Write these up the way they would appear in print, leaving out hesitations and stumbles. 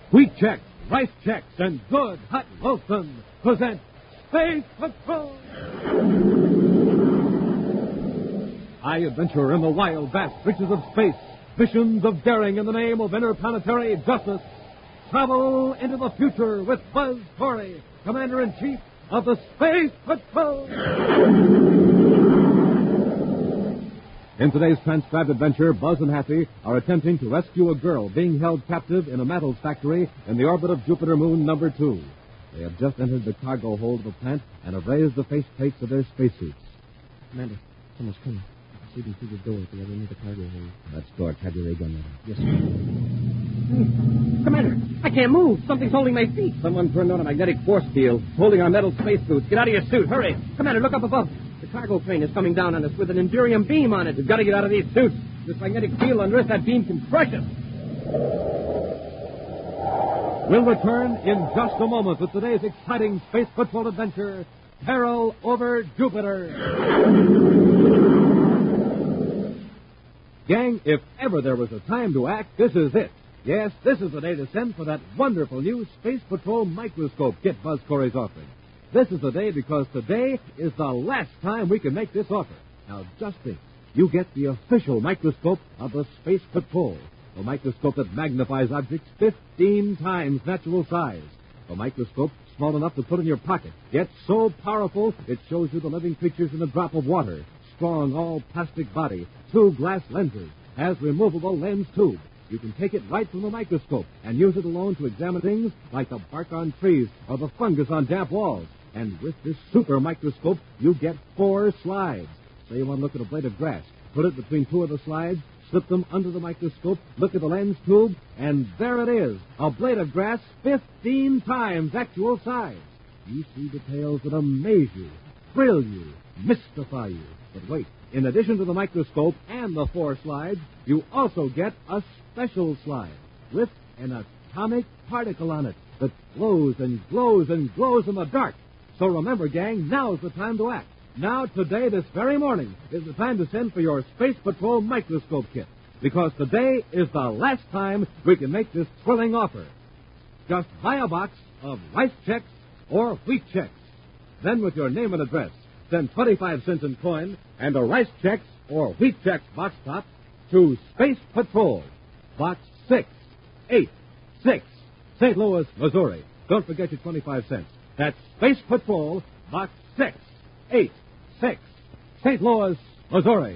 Wheat Chex, Rice Chex, and Good Hot Wilson present Space Patrol! High adventure in the wild, vast reaches of space. Missions of daring in the name of interplanetary justice. Travel into the future with Buzz Corey, Commander-in-Chief of the Space Patrol. In today's transcribed adventure, Buzz and Happy are attempting to rescue a girl being held captive in a metals factory in the orbit of Jupiter Moon number 2. They have just entered the cargo hold of the plant and have raised the faceplates of their spacesuits. Commander, someone's coming. I can see them through the door at the other end of the cargo hold. Let's start. Have your ray gun ready. Yes, sir. Commander, I can't move. Something's holding my feet. Someone turned on a magnetic force field, holding our metal spacesuits. Get out of your suit. Hurry. Commander, look up above. The cargo plane is coming down on us with an Endurium beam on it. We've got to get out of these suits. This magnetic field under us, that beam can crush us. We'll return in just a moment with today's exciting Space Patrol adventure, Peril over Jupiter. Gang, if ever there was a time to act, this is it. Yes, this is the day to send for that wonderful new Space Patrol microscope kit Buzz Corey's offering. This is the day because today is the last time we can make this offer. Now, just think. You get the official microscope of the Space Patrol. A microscope that magnifies objects 15 times natural size. A microscope small enough to put in your pocket, yet so powerful it shows you the living creatures in a drop of water. Strong, all-plastic body, 2 glass lenses, has removable lens tube. You can take it right from the microscope and use it alone to examine things like the bark on trees or the fungus on damp walls. And with this super microscope, you get 4 slides. Say you want to look at a blade of grass. Put it between 2 of the slides, slip them under the microscope, look at the lens tube, and there it is, a blade of grass 15 times actual size. You see details that amaze you, thrill you, mystify you. But wait, in addition to the microscope and the 4 slides, you also get a special slide with an atomic particle on it that glows and glows and glows in the dark. So remember, gang, now's the time to act. Now, today, this very morning, is the time to send for your Space Patrol microscope kit. Because today is the last time we can make this thrilling offer. Just buy a box of Rice Chex or Wheat Chex. Then, with your name and address, send 25 cents in coin and a Rice Chex or Wheat Chex box top to Space Patrol, Box 686, St. Louis, Missouri. Don't forget your 25 cents. That's Space Patrol, Box 686, St. Louis, Missouri.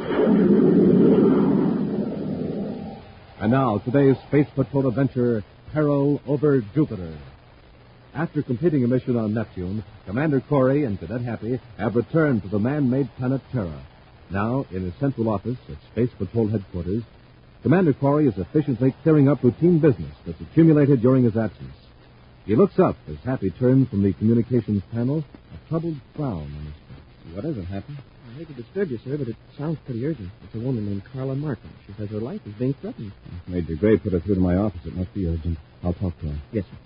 And now, today's Space Patrol adventure, Peril over Jupiter. After completing a mission on Neptune, Commander Corey and Cadet Happy have returned to the man-made planet Terra. Now, in his central office at Space Patrol headquarters, Commander Corey is efficiently clearing up routine business that's accumulated during his absence. He looks up as Happy turns from the communications panel, a troubled frown on his face. What is it, Happy? I hate to disturb you, sir, but it sounds pretty urgent. It's a woman named Carla Markham. She says her life is being threatened. Major Gray put her through to my office. It must be urgent. I'll talk to her. Yes, sir.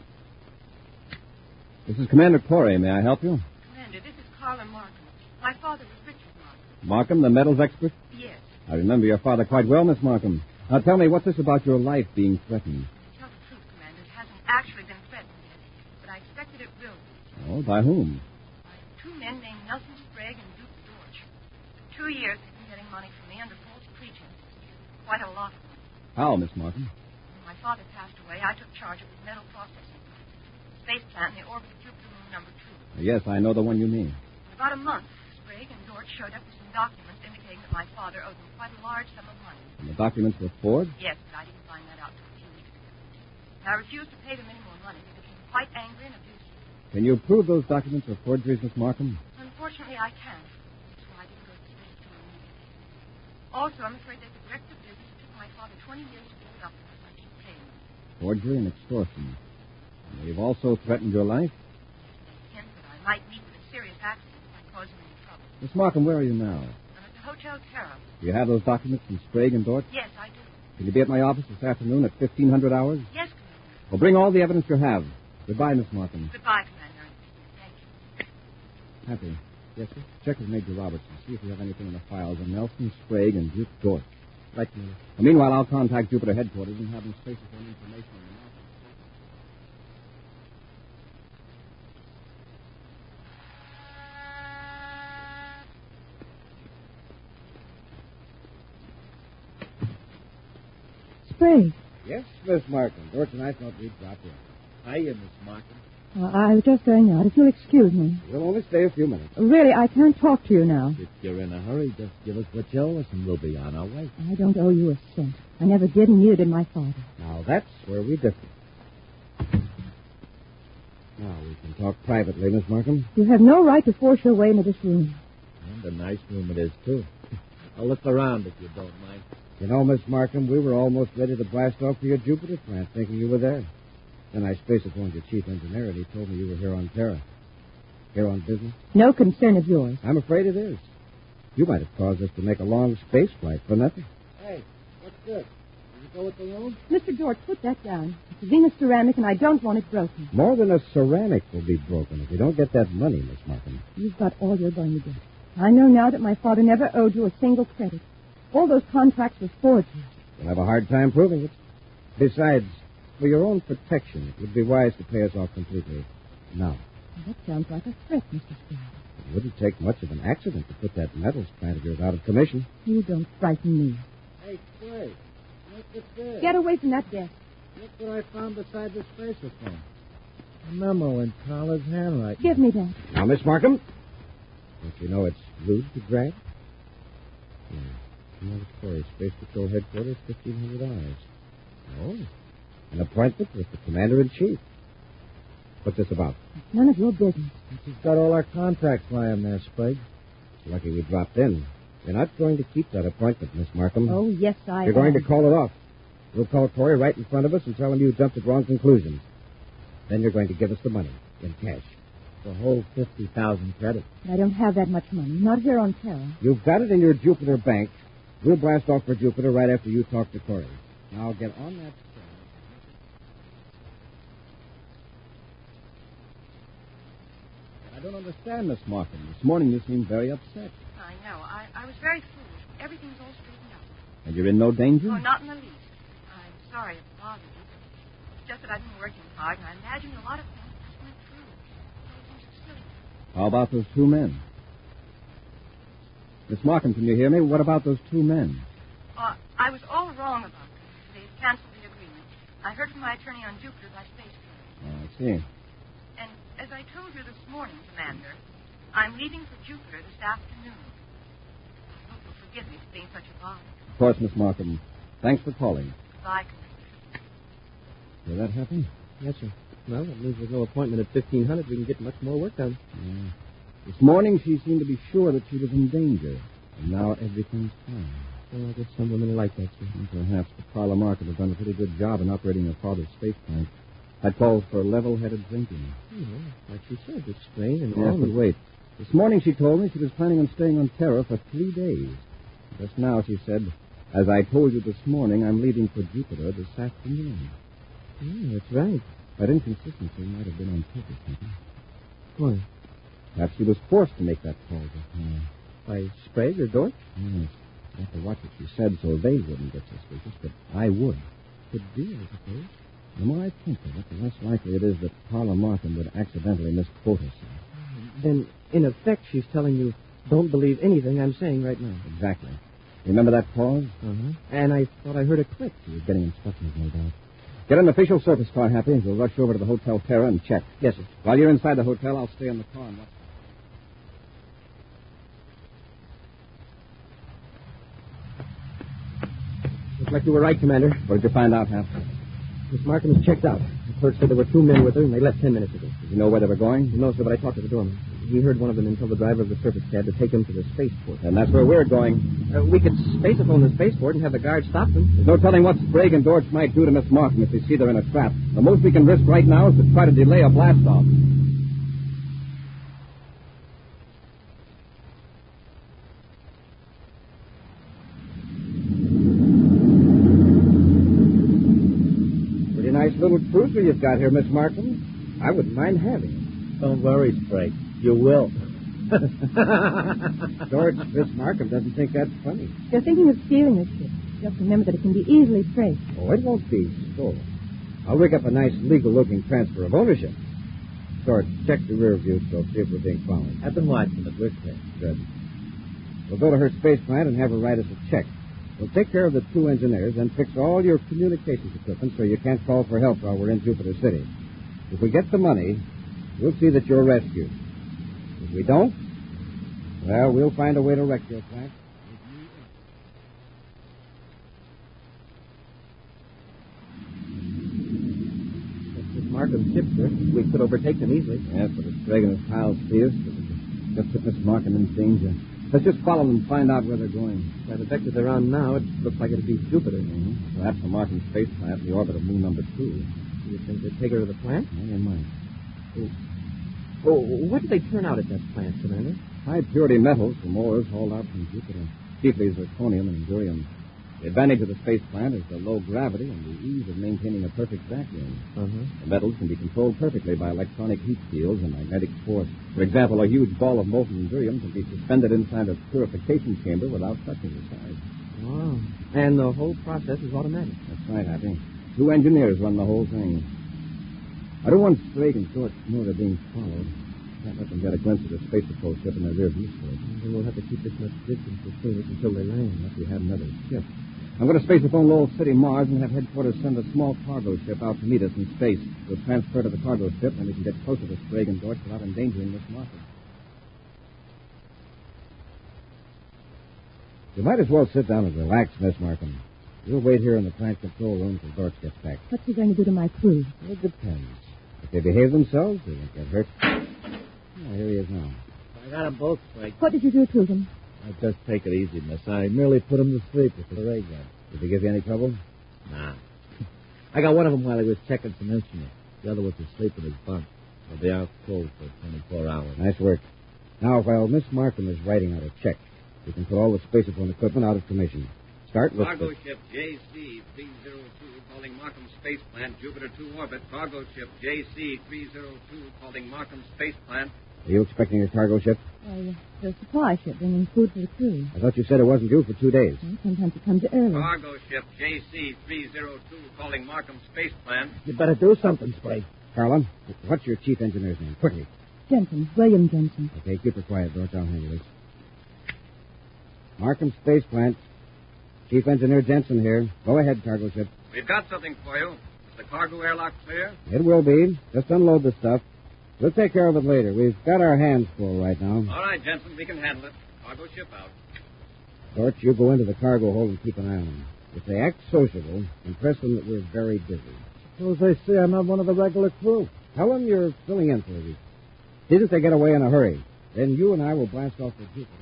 This is Commander Corey. May I help you? Commander, this is Carla Markham. My father was Richard Markham. Markham, the metals expert? Yes. I remember your father quite well, Miss Markham. Now tell me, what's this about your life being threatened? To tell the truth, Commander, it hasn't actually been threatened yet, but I expected it will be. Oh, by whom? By 2 men named Nelson Sprague and Duke George. For 2 years, they've been getting money from me under false pretenses. Quite a lot of money. How, Miss Markham? When my father passed away, I took charge of his metal processing plant, the space plant in the orbit of Jupiter Moon number 2. Yes, I know the one you mean. In about a month, Sprague and George showed up with some documents indicating that my father owed them quite a large sum of money. And the documents were forged? Yes, but I didn't find that out until a few weeks ago. And I refused to pay them any more money. They became quite angry and abusive. Can you prove those documents are forgeries, Miss Markham? Unfortunately, I can't. That's why I didn't go to the space tour immediately. Also, I'm afraid that the director of business took my father 20 years to build up because I keep paying them. Forgery and extortion. And they've also threatened your life? They hint that I might meet with a serious accident if I cause them any trouble. Miss Markham, where are you now? I'm at the Hotel Terra. Do you have those documents from Sprague and Dort? Yes, I do. Can you be at my office this afternoon at 1500 hours? Yes, Commander. Well, bring all the evidence you have. Goodbye, Miss Markham. Goodbye, Commander. Thank you. Happy. Yes, sir? Check with Major Robertson. See if we have anything in the files on Nelson, Sprague, and Duke Dort. Right, Commander. Meanwhile, I'll contact Jupiter headquarters and have them space for information on the Sprague. Yes, Miss Markham. George and I thought we'd drop in. Hiya, Miss Markham. I was just going out. If you'll excuse me. We'll only stay a few minutes. Really, I can't talk to you now. If you're in a hurry, just give us what you owe us and we'll be on our way. I don't owe you a cent. I never did, and neither did my father. Now, that's where we differ. Now, we can talk privately, Miss Markham. You have no right to force your way into this room. And a nice room it is, too. I'll look around if you don't mind. You know, Miss Markham, we were almost ready to blast off for your Jupiter plant, thinking you were there. Then I space-phoned your chief engineer, and he told me you were here on Terra. Here on business? No concern of yours. I'm afraid it is. You might have caused us to make a long space flight for nothing. Hey, what's this? Did you go with the loan? Mr. George, put that down. It's a Venus ceramic, and I don't want it broken. More than a ceramic will be broken if you don't get that money, Miss Markham. You've got all you're going to get. I know now that my father never owed you a single credit. All those contracts were forged. You'll have a hard time proving it. Besides, for your own protection, it would be wise to pay us off completely now. That sounds like a threat, Mr. Sprague. It wouldn't take much of an accident to put that metals plant of yours out of commission. You don't frighten me. Hey, Craig, look at this. Get away from that desk. Look what I found beside the spacer-phone. A memo in Carla's handwriting. Give me that. Now, Miss Markham, don't you know it's rude to drag? Yeah. Laboratory, Space Patrol Headquarters, $1,500. Oh, an appointment with the Commander-in-Chief. What's this about? It's none of your business. She's got all our contacts lying there, Sprague. Lucky we dropped in. You're not going to keep that appointment, Miss Markham. Oh, yes, I You're going am. to call it off. We'll call Corey right in front of us and tell him you jumped at wrong conclusions. Then you're going to give us the money in cash. The whole 50,000 credit. I don't have that much money. Not here on Terra. You've got it in your Jupiter bank. We'll blast off for Jupiter right after you talk to Corey. Now get on that. I don't understand, Miss Markham. This morning you seemed very upset. I know. I was very foolish. Everything's all straightened out. And you're in no danger? Oh, not in the least. I'm sorry it bothered you. It's just that I've been working hard, and I imagine a lot of things just went through. So it seems silly. How about those two men? Miss Markham, can you hear me? What about those two men? I was all wrong about them. They've canceled the agreement. I heard from my attorney on Jupiter by space train. Oh, I see. And as I told you this morning, Commander, I'm leaving for Jupiter this afternoon. I hope you'll forgive me for being such a bother. Of course, Miss Markham. Thanks for calling. Goodbye, Commander. Did that happen? Yes, sir. Well, that means there's no appointment at 1,500. We can get much more work done. Yeah. This morning she seemed to be sure that she was in danger. And now everything's fine. Well, I guess some women like that, sir. And perhaps the Carla Market has done a pretty good job in operating her father's space plant. That calls for level-headed thinking. Like she said, it's strange and Yes, but wait. This morning she told me she was planning on staying on Terra for 3 days. Just now she said, as I told you this morning, I'm leaving for Jupiter this afternoon. Yeah, that's right. That inconsistency might have been on purpose, maybe. Why? Perhaps she was forced to make that call just now. By Sprague or Dorch? Yes. I have to watch what she said so they wouldn't get suspicious, but I would. Could be, I suppose. The more I think of it, the less likely it is that Carla Markham would accidentally misquote herself. Then, in effect, she's telling you, don't believe anything I'm saying right now. Exactly. Remember that pause? Uh-huh. And I thought I heard a click. She was getting instructions, no doubt. Get an official service car, Happy. We'll rush over to the Hotel Terra and check. Yes, sir. While you're inside the hotel, I'll stay in the car and watch. Looks like you were right, Commander. What did you find out, Hap? Miss Markham is checked out. The clerk said there were two men with her, and they left 10 minutes ago. Did you know where they were going? No, sir, but I talked to the doorman. He heard one of them tell the driver of the surface cab to take him to the spaceport. And that's where we're going. We could space-phone the spaceport and have the guard stop them. There's no telling what Sprague and Dorch might do to Miss Markham if they see they're in a trap. The most we can risk right now is to try to delay a blast-off. Pretty nice little cruiser you've got here, Miss Markham. I wouldn't mind having it. Don't worry, Sprague. You will. George, Miss Markham doesn't think that's funny. If you're thinking of stealing this ship, just remember that it can be easily traced. Oh, it won't be stolen. I'll rig up a nice legal-looking transfer of ownership. George, check the rear view scope, see if we're being followed. I've been watching it. We're clear. Good. We'll go to her space plant and have her write us a check. We'll take care of the 2 engineers and fix all your communications equipment so you can't call for help while we're in Jupiter City. If we get the money, we'll see that you're rescued. If we don't, well, we'll find a way to wreck your plant. Markham's ship, sir. We could overtake them easily. Yes, but it's dragging us piles fierce. Just put Miss Markham in danger. Let's just follow them and find out where they're going. By the vector they're on now, it looks like it'll be Jupiter. Mm-hmm. Perhaps the Markham space plant in the orbit of moon number 2. You think they'd take her to the plant? Never mind. Oh, what did they turn out at that plant, Commander? High-purity metals from ores hauled out from Jupiter. Chiefly zirconium and indurium. The advantage of the space plant is the low gravity and the ease of maintaining a perfect vacuum. The metals can be controlled perfectly by electronic heat fields and magnetic force. For example, a huge ball of molten indurium can be suspended inside a purification chamber without touching the sides. Wow. And the whole process is automatic. That's right, Happy. 2 engineers run the whole thing. I don't want Sprague and George to know they're being followed. Can't let them get a glimpse of the space patrol ship in their rear view scope. Then we'll have to keep this much distance between us until they land. Unless we have another ship. I'm going to spaceophone Lowell City, Mars, and have headquarters send a small cargo ship out to meet us in space. We'll transfer to the cargo ship, and we can get closer to Sprague and Deutsch without endangering Miss Markham. You might as well sit down and relax, Miss Markham. We'll wait here in the plant control room till Deutsch gets back. What's he going to do to my crew? It depends. If they behave themselves, they won't get hurt. Oh, here he is now. I got them both, Sprague. What did you do to them? Just take it easy, miss. I merely put him to sleep with the ray gun. Did he give you any trouble? Nah. I got one of them while he was checking some instruments. The other was asleep in his bunk. They'll be out cold for 24 hours. Nice work. Now, while Miss Markham is writing out a check, we can put all the spacephone equipment out of commission. Start with Cargo ship JC-302 calling Markham Space Plant, Jupiter 2 orbit. Cargo ship JC-302 calling Markham Space Plant. Are you expecting a cargo ship? The supply ship bringing food for the crew. I thought you said it wasn't due for 2 days. Well, sometimes it comes early. Cargo ship JC-302 calling Markham Space Plant. You better do something, Sprague. Carla, what's your chief engineer's name? Quickly. Jensen, William Jensen. Okay, keep her quiet, George. I'll handle this. Markham Space Plant. Chief Engineer Jensen here. Go ahead, cargo ship. We've got something for you. Is the cargo airlock clear? It will be. Just unload the stuff. We'll take care of it later. We've got our hands full right now. All right, Jensen, we can handle it. Cargo ship out. George, you go into the cargo hold and keep an eye on them. If they act sociable, impress them that we're very busy. Suppose they say I'm not one of the regular crew. Tell them you're filling in for a week. See that they get away in a hurry. Then you and I will blast off the Jupiter.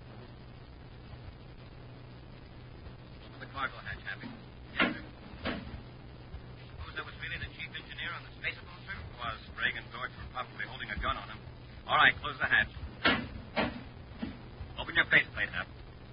Open the cargo hatch, Happy. Yes, sir. Suppose that was really the chief engineer on the spacephone, sir? Was. Sprague and George were probably holding a gun on him. All right, close the hatch. Open your faceplate, Hap.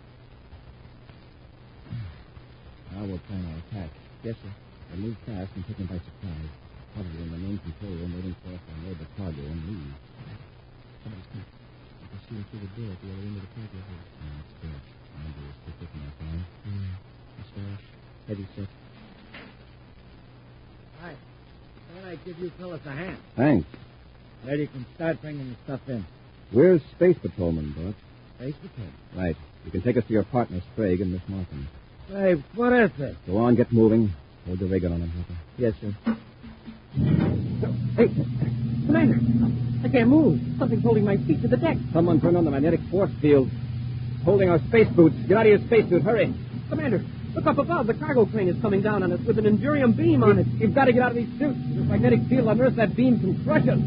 Now we'll plan our attack. Yes, sir. We'll move fast and take them by surprise. Probably in the main control room waiting for us to unload the cargo and leave. Somebody's come. I can see him through the door at the other end of the cargo hold. No, it's George. Andrew is still picking up on. Mustache. Heavy set. Right. Then I give you fellas a hand. Thanks. There you can start bringing the stuff in. We're space patrolmen, Butch. Space patrol. Right. You can take us to your partner, Sprague, and Miss Markham. Hey, what is this? Go on, get moving. Hold the ray gun on him, Hopper. Yes, sir. Hey, Commander, I can't move. Something's holding my feet to the deck. Someone turned on the magnetic force field. Holding our space boots. Get out of your spacesuit. Hurry. Commander, look up above. The cargo crane is coming down on us with an Endurium beam on it. You've got to get out of these suits. This magnetic field on Earth, that beam can crush us.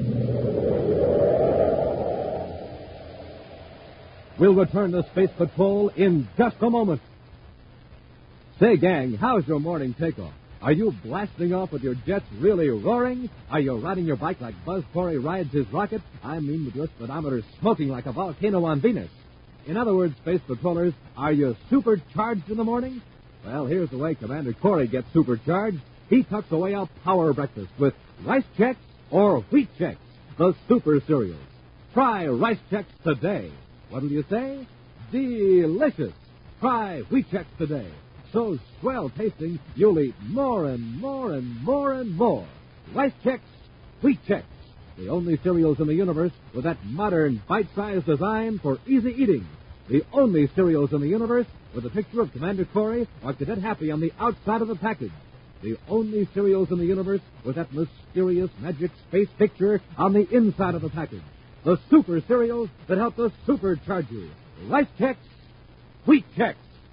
We'll return to Space Patrol in just a moment. Say, gang, how's your morning takeoff? Are you blasting off with your jets really roaring? Are you riding your bike like Buzz Corey rides his rocket? I mean with your speedometer smoking like a volcano on Venus. In other words, Space Patrollers, are you supercharged in the morning? Well, here's the way Commander Corey gets supercharged. He tucks away a power breakfast with Rice Chex or Wheat Chex, the super cereals. Try Rice Chex today. What'll you say? Delicious. Try Wheat Chex today. So swell tasting, you'll eat more and more and more and more. Rice Chex, Wheat Chex, the only cereals in the universe with that modern bite-sized design for easy eating. the only serials in the universe with a picture of Commander Corey or Cadet Happy on the outside of the package. The only serials in the universe with that mysterious magic space picture on the inside of the package. The super cereals that help us supercharge you. Rice Chex, Wheat Chex.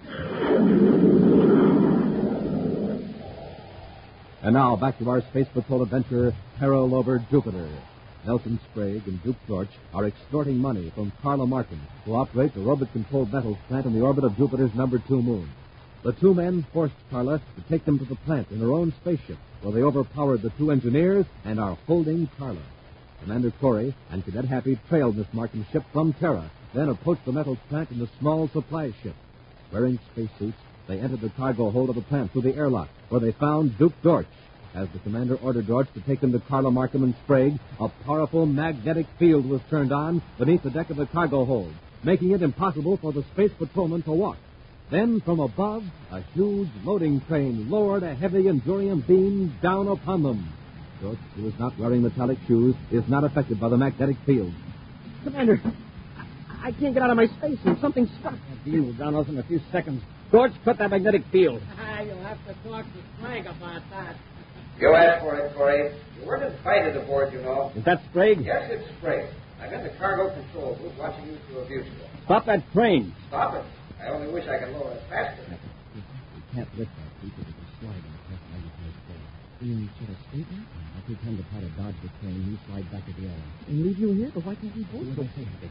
And now back to our Space Patrol adventure, Peril Over Jupiter. Nelson Sprague and Duke Dorch are extorting money from Carla Markham, who operates a robot-controlled metals plant in the orbit of Jupiter's number 2 moon. The two men forced Carla to take them to the plant in her own spaceship, where they overpowered the 2 engineers and are holding Carla. Commander Corey and Cadet Happy trailed Miss Markham's ship from Terra, then approached the metals plant in a small supply ship. Wearing spacesuits, they entered the cargo hold of the plant through the airlock, where they found Duke Dorch. As the commander ordered Dorch to take them to Carla Markham and Sprague, a powerful magnetic field was turned on beneath the deck of the cargo hold, making it impossible for the space patrolmen to walk. Then, from above, a huge loading train lowered a heavy Endurium beam down upon them. Dorch, who is not wearing metallic shoes, is not affected by the magnetic field. Commander, I can't get out of my spacesuit. Something struck. That deal will drown us in a few seconds. Dorch, cut that magnetic field. You'll have to talk to Sprague about that. You asked for it, Corey. You weren't invited aboard, you know. Is that Sprague? Yes, it's Sprague. I'm in the cargo control booth watching you through a viewscope. Stop that train. Stop it. I only wish I could lower it faster. We can't lift that because it will slide on the press magnetized plane. You sort of straighten it? I'll pretend to try to dodge the train and you slide back to the air. And leave you here? But why can't we both go?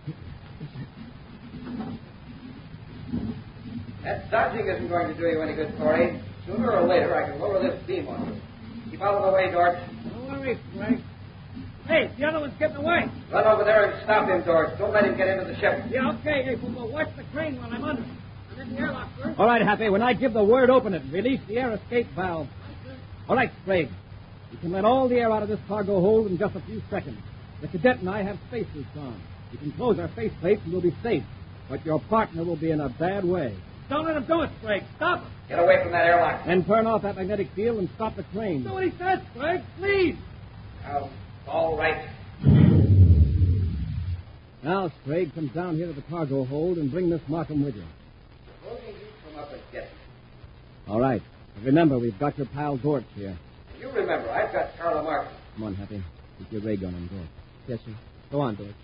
That dodging isn't going to do you any good, Corey. Sooner or later, I can lower this beam on you. Keep out of the way, Dorch. Don't worry, Sprague. Hey, the other one's getting away. Run over there and stop him, Dorch. Don't let him get into the ship. Yeah, okay. Hey, but watch the crane while I'm under. I'm in the airlock first. All right, Happy. When I give the word, open it. Release the air escape valve. All right, Sprague. You can let all the air out of this cargo hold in just a few seconds. The cadet and I have spacesuits on. We can close our faceplates and we'll be safe. But your partner will be in a bad way. Don't let him do it, Sprague. Stop him. Get away from that airlock. And turn off that magnetic field and stop the train. Do what he says, Sprague. Please. Now, all right. Now, Sprague, come down here to the cargo hold and bring Miss Markham with you. Supposing you come up and get me. All right. And remember, we've got your pal Dorch here. You remember, I've got Carla Markham. Come on, Happy. Keep your ray gun on Dorch. Yes, sir. Go on, Dorch.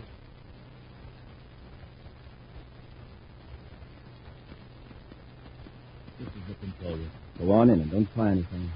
This is the controller. Go on in and don't try anything.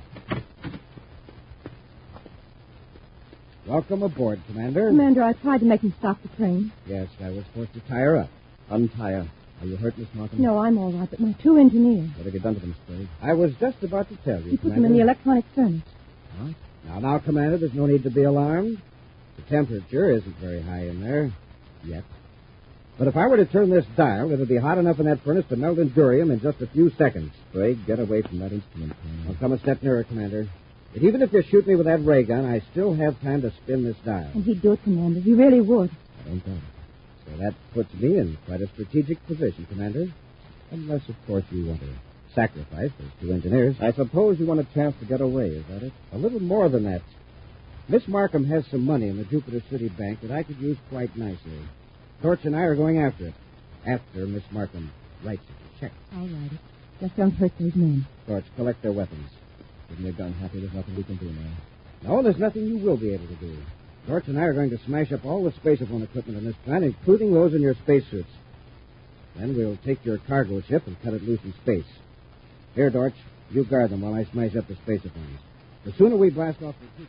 Welcome aboard, Commander. Commander, I tried to make him stop the train. Yes, I was forced to tie her up. Untie her. Are you hurt, Miss Markham? No, I'm all right, but my 2 engineers. What have you done to them, Sprague? I was just about to tell you, He put Commander. them in the electronic furnace. Huh? Now, Commander, there's no need to be alarmed. The temperature isn't very high in there yet. But if I were to turn this dial, it would be hot enough in that furnace to melt Endurium in just a few seconds. Sprague, get away from that instrument. I'll come a step nearer, Commander. But even if you shoot me with that ray gun, I still have time to spin this dial. And he'd do it, Commander. He really would. I don't doubt it. So that puts me in quite a strategic position, Commander. Unless, of course, you want to sacrifice those 2 engineers. I suppose you want a chance to get away, is that it? A little more than that. Miss Markham has some money in the Jupiter City Bank that I could use quite nicely. Dorch and I are going after it. After Miss Markham writes a check. I'll write it. Just don't hurt those men. Dorch, collect their weapons. Isn't your gun, Happy? There's nothing we can do now. No, there's nothing you will be able to do. Dorch and I are going to smash up all the spacephone equipment in this plant, including those in your spacesuits. Then we'll take your cargo ship and cut it loose in space. Here, Dorch, you guard them while I smash up the spacephones. The sooner we blast off the...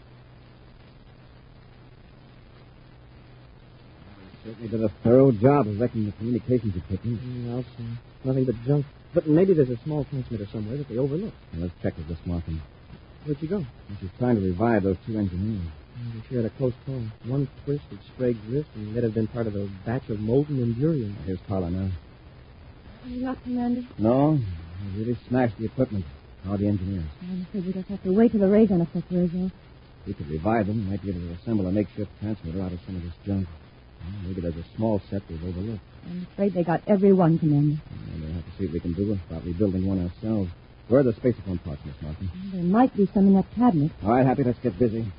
Certainly did a thorough job of wrecking the communications equipment. I'll see. Nothing but junk. But maybe there's a small transmitter somewhere that they overlooked. Well, let's check with Miss Markham. Where'd you go? She's trying to revive those 2 engineers. They sure had a close call. One twist of Sprague's wrist, and they'd have been part of a batch of molten Endurium. Here's Carla now. Are you not, Commander? No, they really smashed the equipment. How are the engineers? I'm afraid we just have to wait till the ray gun effect wears off. We could revive them. Might be able to assemble a makeshift transmitter out of some of this junk. Well, maybe there's a small set we've overlooked. I'm afraid they got every one, Commander. We'll have to see what we can do about rebuilding one ourselves. Where are the spacephone parts, Miss Markham? There might be some in that cabinet. All right, Happy, let's get busy.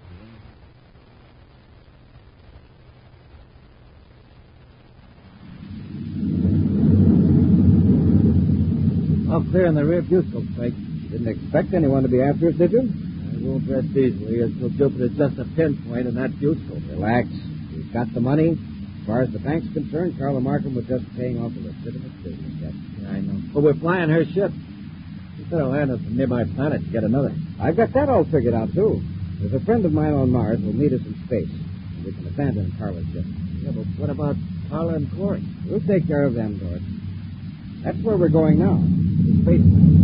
clear in the rear view scope, Craig. Didn't expect anyone to be after us, did you? I won't rest easily until Jupiter's just a pinpoint in that view scope. Relax. We've got the money. As far as the bank's concerned, Carla Markham was just paying off a legitimate business debt. Yeah, I know. But we're flying her ship. We better land on some nearby planet to get another. I've got that all figured out, too. There's a friend of mine on Mars who'll meet us in space. And we can abandon Carla's ship. Yeah, but what about Carla and Corey? We'll take care of them, George. That's where we're going now. To space.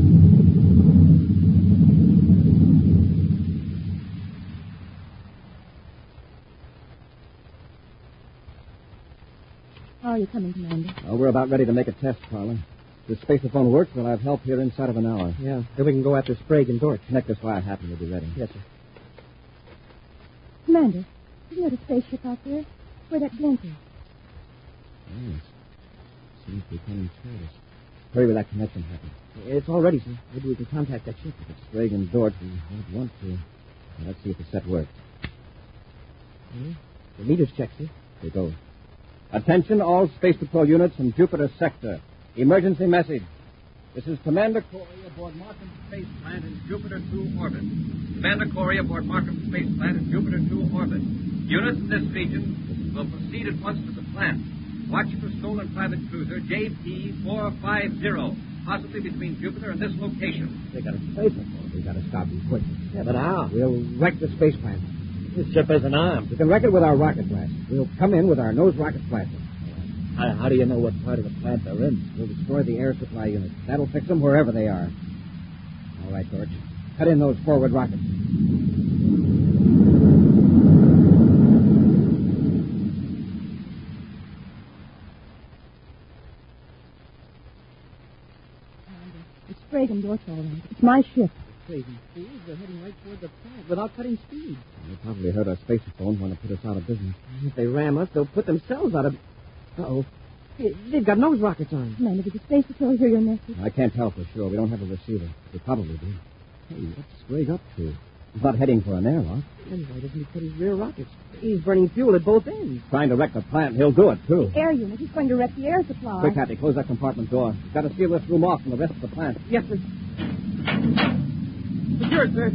How are you coming, Commander? Well, we're about ready to make a test, Carla. If the spaceophone works, we'll have help here inside of an hour. Yeah, then we can go after Sprague and Dorch. Connect us while I happen to be ready. Yes, sir. Commander, have you got a spaceship out there? Where that blinker? Yes. Seems to be coming toward us. Hurry with that connection happen. It's all ready, sir. Maybe we can contact that ship. If it's Sprague and Dorch, we won't want to. Now, let's see if the set works. The meters check, sir. Here goes. Attention all Space Patrol units from Jupiter sector. Emergency message. This is Commander Corey aboard Markham Space Plant in Jupiter 2 orbit. Commander Corey aboard Markham Space Plant in Jupiter 2 orbit. Units in this region will proceed at once to the plant. Watch for stolen private cruiser JP-450, possibly between Jupiter and this location. They got a spaceophone. We got to stop them quick. Yeah, but how? We'll wreck the space plant. This ship isn't armed. We can wreck it with our rocket blast. We'll come in with our nose rocket blaster. How do you know what part of the plant they're in? We'll destroy the air supply units. That'll fix them wherever they are. All right, George. Cut in those forward rockets. It's Sprague and Dorch, all right. It's my ship. Crazy fools. They're heading right toward the plant without cutting speed. They probably heard our spaceophone want to put us out of business. If they ram us, they'll put themselves out of... Uh-oh. They've got nose rockets on. Commander, did the Space Patrol hear your message? I can't tell for sure. We don't have a receiver. They probably do. Hey, what's Sprague up to? He's not heading for an airlock. Then why doesn't he put his rear rockets? He's burning fuel at both ends. Trying to wreck the plant. He'll do it, too. Air unit. He's going to wreck the air supply. Quick, Happy. Close that compartment door. We've got to seal this room off from the rest of the plant. Yes, sir. Secure, sir.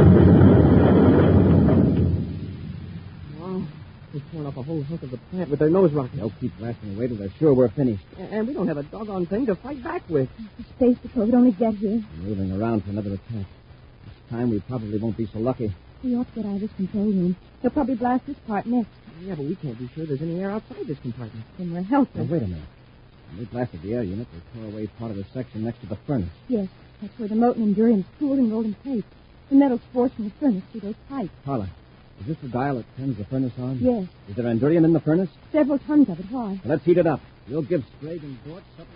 Wow. They've torn up a whole hunk of the plant with their nose rockets. They'll keep blasting away till they're sure we're finished. And we don't have a doggone thing to fight back with. The Space Patrol would only get here. We're moving around for another attack. This time we probably won't be so lucky. We ought to get out of this control room. They'll probably blast this part next. Yeah, but we can't be sure there's any air outside this compartment. Then we're helpless. Now, wait a minute. When we blasted the air unit, they tore away part of the section next to the furnace. Yes, that's where the molten endurium is cooled and rolled in place. The metal's forced from the furnace through those pipes. Carla, is this the dial that turns the furnace on? Yes. Is there endurium in the furnace? Several tons of it. Why? Well, let's heat it up. We'll give Sprague and Dorch something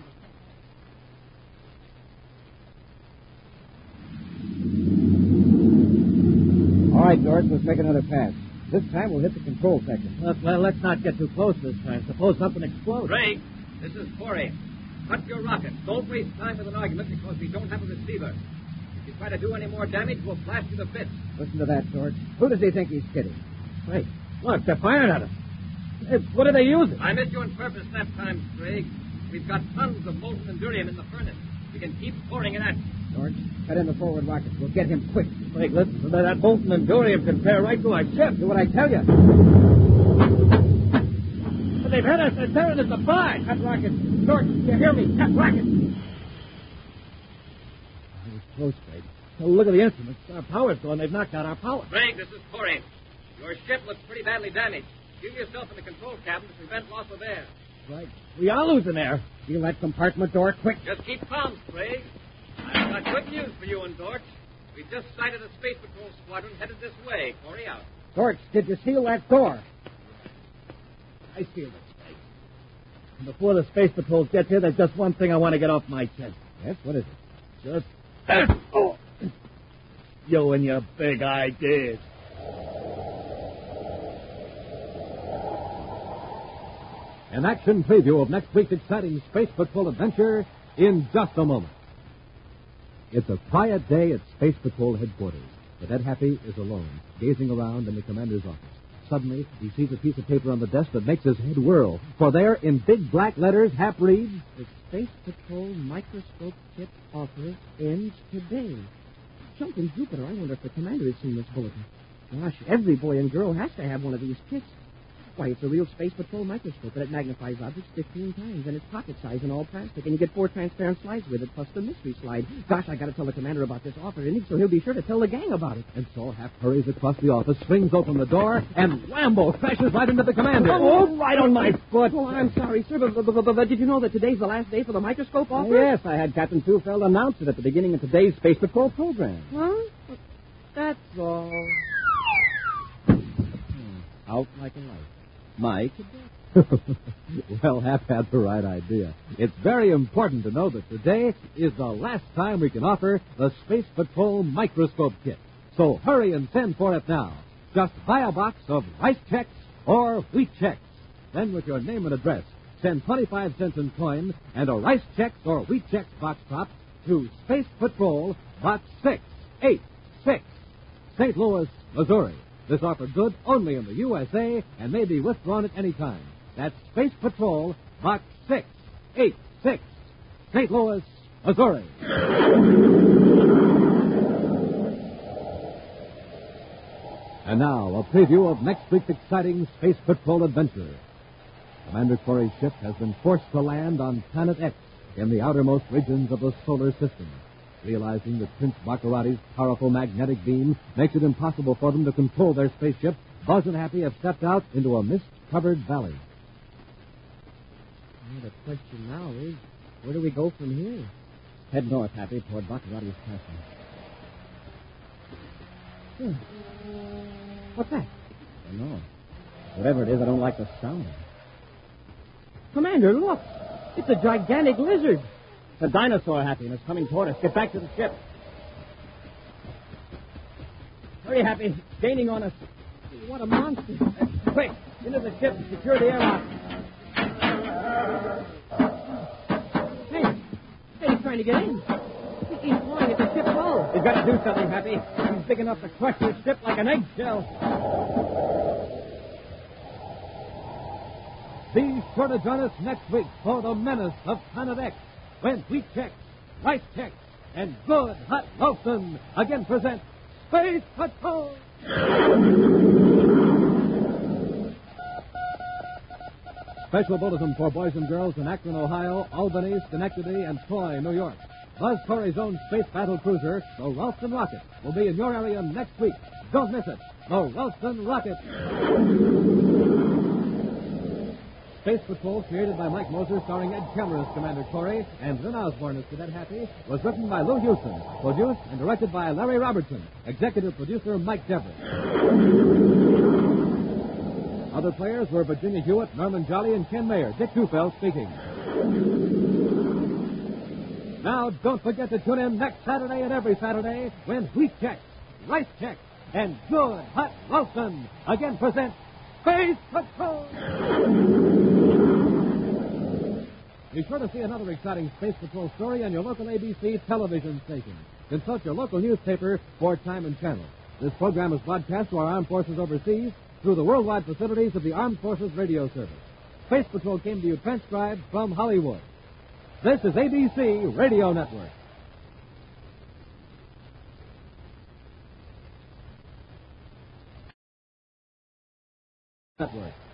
to... All right, Dorch, let's make another pass. This time we'll hit the control section. Well, let's not get too close this time. Suppose something explodes. Sprague, this is Corey. Cut your rockets. Don't waste time with an argument because we don't have a receiver. If you try to do any more damage, we'll blast you to bits. Listen to that, George. Who does he think he's kidding? Hey, look, they're firing at us. Hey, what are they using? I missed you on purpose that time, Sprague. We've got tons of molten endurium in the furnace. We can keep pouring it at you. George, cut in the forward rockets. We'll get him quick. Hey, listen, that molten endurium can tear right through our ship. Do what I tell you. But they've hit us. They're tearing us apart. Cut rockets. George, you hear me? Cut rockets. That was close, Sprague. Oh, look at the instruments. Our power's gone. They've knocked out our power. Sprague, this is Corey. Your ship looks pretty badly damaged. Give yourself in the control cabin to prevent loss of air. Right. We are losing air. Seal that compartment door quick. Just keep calm, Sprague. I've got good news for you and Dorch. We just sighted a Space Patrol squadron headed this way. Corey out. George, did you seal that door? I sealed it, Sprague. And before the Space Patrol gets here, there's just one thing I want to get off my chest. Yes, what is it? Just... You and your big ideas. An action preview of next week's exciting Space Patrol adventure in just a moment. It's a quiet day at Space Patrol headquarters. Cadet Happy is alone, gazing around in the commander's office. Suddenly, he sees a piece of paper on the desk that makes his head whirl. For there, in big black letters, Hap reads, The Space Patrol Microscope Kit offer ends today. Jumping Jupiter, I wonder if the commander has seen this bulletin. Gosh, every boy and girl has to have one of these kits. Why, it's a real Space Patrol microscope, and it magnifies objects 15 times, and it's pocket size and all plastic, and you get 4 transparent slides with it, plus the mystery slide. Gosh, I got to tell the commander about this offer, and so he'll be sure to tell the gang about it. And so Hap hurries across the office, swings open the door, and whammo, crashes right into the commander. Oh, right on my foot. Oh, I'm sorry, sir, but did you know that today's the last day for the microscope offer? Yes, I had Captain Tufeld announce it at the beginning of today's Space Patrol program. Huh? That's all. Out like a light. Mike? Well, Hap had the right idea. It's very important to know that today is the last time we can offer the Space Patrol Microscope Kit. So hurry and send for it now. Just buy a box of rice checks or wheat checks. Then with your name and address, send 25 cents in coin and a rice checks or wheat checks box top to Space Patrol Box 686, St. Louis, Missouri. This offer good only in the USA and may be withdrawn at any time. That's Space Patrol, Box 686, St. Louis, Missouri. And now, a preview of next week's exciting Space Patrol adventure. Commander Corey's ship has been forced to land on Planet X in the outermost regions of the solar system. Realizing that Prince Baccarati's powerful magnetic beam makes it impossible for them to control their spaceship, Buzz and Happy have stepped out into a mist-covered valley. Well, the question now is, where do we go from here? Head north, Happy, toward Baccarati's castle. What's that? I don't know. Whatever it is, I don't like the sound. Commander, look! It's a gigantic lizard. It's a dinosaur, Happy, and it's coming toward us. Get back to the ship. Hurry, Happy. It's gaining on us. What a monster. Quick, into the ship and secure the airlock. Hey, he's trying to get in. He's flying at the ship's hull. We've got to do something, Happy. He's big enough to crush this ship like an eggshell. Be sure to join us next week for the menace of Planet X, when wheat checks, rice checks, and good hot Wilson again present Space Patrol. Special bulletin for boys and girls in Akron, Ohio, Albany, Schenectady, and Troy, New York. Buzz Corey's own space battle cruiser, the Ralston Rocket, will be in your area next week. Don't miss it. The Ralston Rocket. Space Patrol, created by Mike Moser, starring Ed Kemmer as Commander Corey, and Lynn Osborne as Cadet Happy, was written by Lou Houston, produced and directed by Larry Robertson, executive producer Mike Dever. Other players were Virginia Hewitt, Norman Jolly, and Ken Mayer. Dick Tufeld speaking. Now, don't forget to tune in next Saturday and every Saturday when wheat checks, rice checks, and good hot Wilson again present Space Patrol. Be sure to see another exciting Space Patrol story on your local ABC television station. Consult your local newspaper for time and channel. This program is broadcast to our armed forces overseas through the worldwide facilities of the Armed Forces Radio Service. Space Patrol came to you transcribed from Hollywood. This is ABC Radio Network. Network.